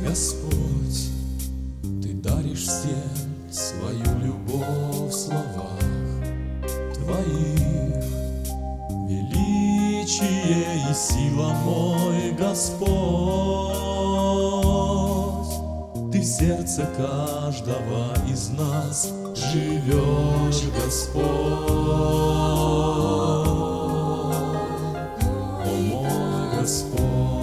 Господь, Ты даришь всем свою любовь в словах Твоих. Величие и сила мой Господь, Ты в сердце каждого из нас живешь, Господь. О мой Господь,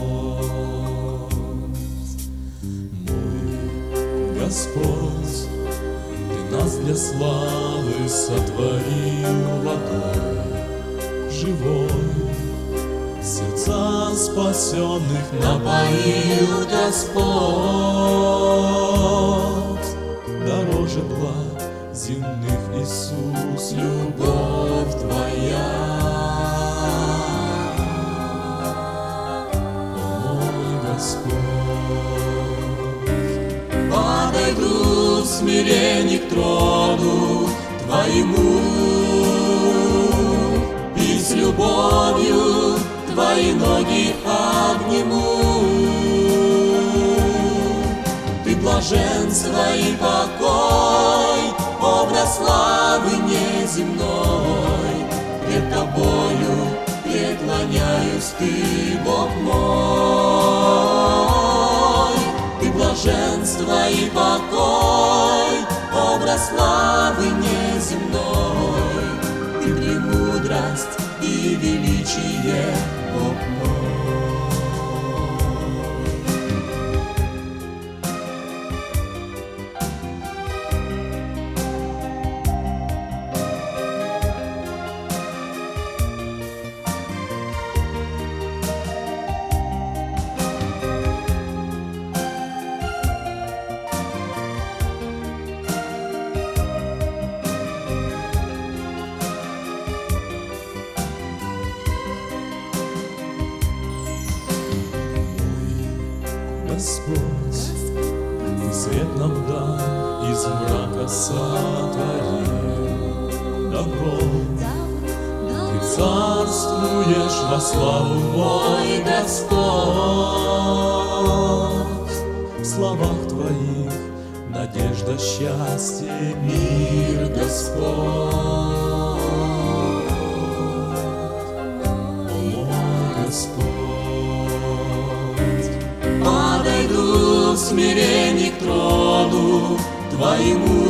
мой Господь, Ты нас для славы сотворил водой живой, сердца спасенных напоил, Господь. Дороже благ земных, Иисус, любовь Твоя. О мой Господь, подойду в смирении к трону Твоему, и с любовью Твои ноги обниму. Ты блаженство и покой, образ славы неземной. Пред Тобою преклоняюсь, Ты, Бог мой. Ты блаженство и покой, образ славы неземной. Ты премудрость и величие, Бог мой. Господь, Ты свет нам дай, из мрака сотворил добро. Ты царствуешь во славу, мой Господь. В словах Твоих надежда, счастье, мир, Господь. О мой Господь, подойду в смирении к трону Твоему,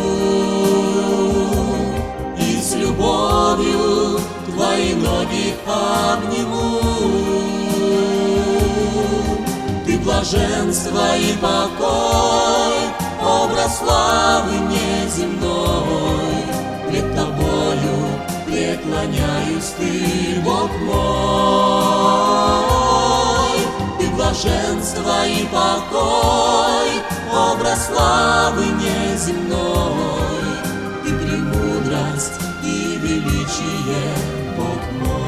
и с любовью Твои ноги обниму. Ты блаженство и покой, образ славы неземной. Пред Тобою преклоняюсь, Ты, Бог мой. Ты блаженство и покой, образ славы неземной. Ты премудрость и величие, Бог мой.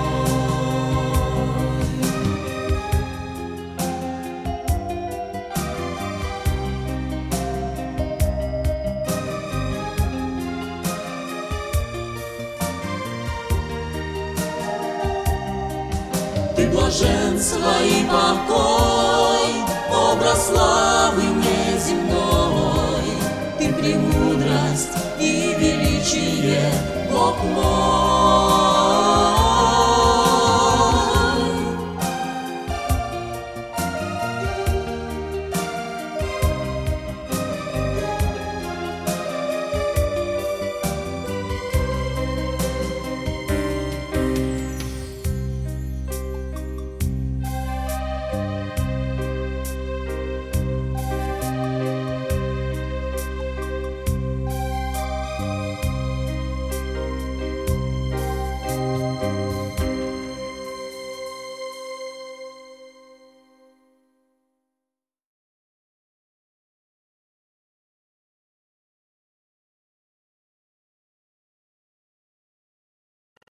Ты блаженство и покой, образ славы неземной. Ты премудрость и величие, Бог мой.